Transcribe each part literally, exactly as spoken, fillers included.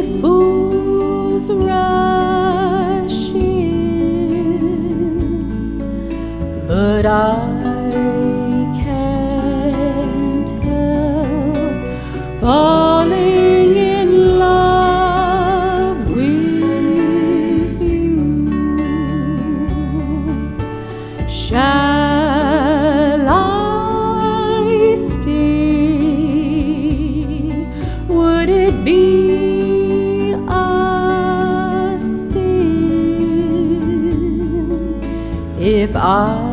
many fools rush in, but I can't help falling in love with you. Shall I stay? Would it be a sin if I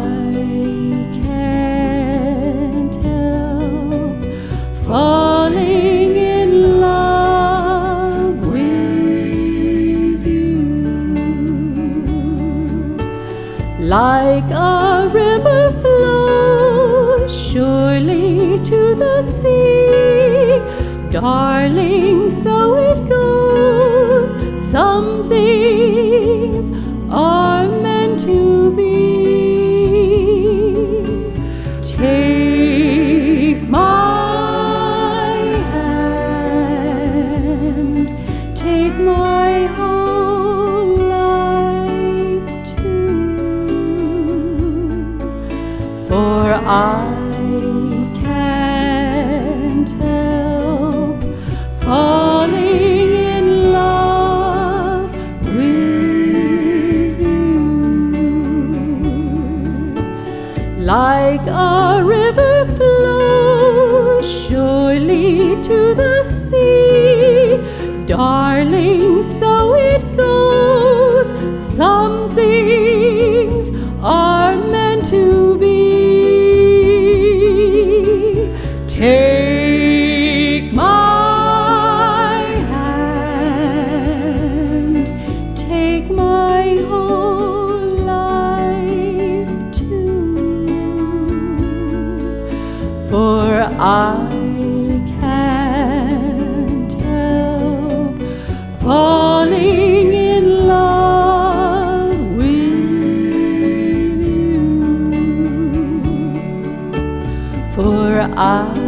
can't help falling in love with you? Like a river flows surely to the sea, darling, so it goes. Some things are meant to be. Take my hand, take my whole life too, for I can't help falling in love with you. Like a river flows surely to the sea, darling, so it goes. Some things are meant to be. Take my hand, take my whole life too, for I can't help falling in love with you, for I